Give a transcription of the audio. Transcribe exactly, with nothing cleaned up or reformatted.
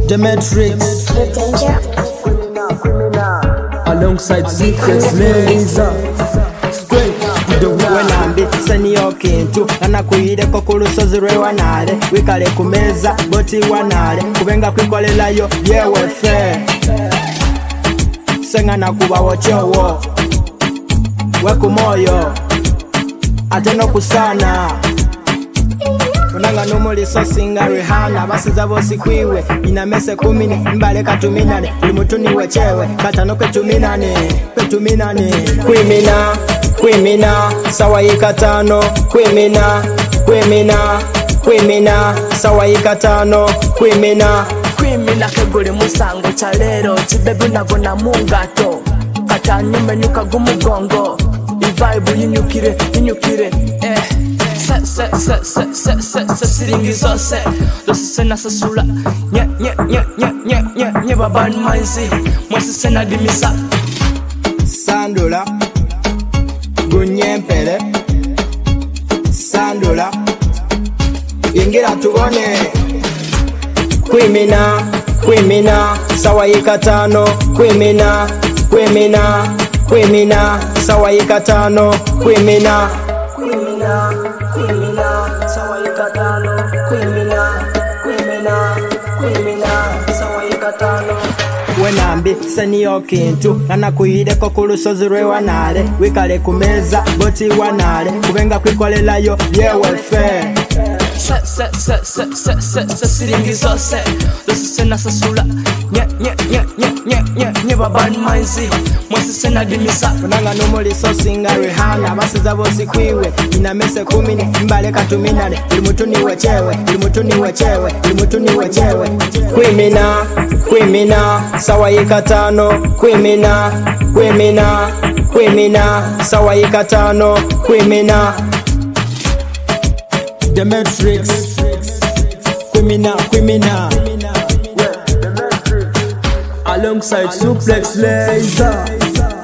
Demetrix alongside Secret Laser straight to the wenambi seniyo kintu anakuireko ku lusozi lwewanale wikale ku meza boti wanale kubenga kwikolelayo byewefe sengana kubawo kyowo wekumoyo ate nokusana unanga numuliso singa Rihanna basiza bosi kwiwe inamese kumini mbale katuminane uli mutuni wechewe katano kwetuminane kwetuminane kwimina kwimina sawa ikatano kwimina kwimina kwimina sawa ikatano kwimina kwimina keguli musango cha lero chibebu nagona mungato katanyume nukagumugongo ivibe yinyukire yinyukire eh se se se se se se se siringi zose zose sena sasula nye nye nye nye nye nye nye babani mainzi mwesi sena dimisa Sandula gunyempere Sandula ingira tubone kwimina kwimina sawa ikatano kwimina kwimina kwimina sawa ikatano kwimina kwimina kwimina sawa ikatano kwimina kwimina kwimina sawa ikatano wenambi seniyo kintu anakuireko ku lusozi lwewanale wikale ku meza boti wanale kubenga kwikolelayo byewefe se se se se se se se siringi zose zose sena sasula nye nye nye nye nye nye nye babani mainzi mwesi sena dimisa unanga numuliso singa Rihanna basiza bosi kwiwe inamese kumini mbale katuminane uli mutuni wechewe uli mutuni wechewe uli mutuni wechewe kwimina kwimina sawa ikatano kwimina kwimina kwimina sawa ikatano kwimina Demetrix kwimina kwimina alongside Suplex Laser